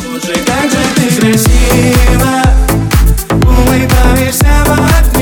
Боже, как же ты красива, улыбаешься в ответ.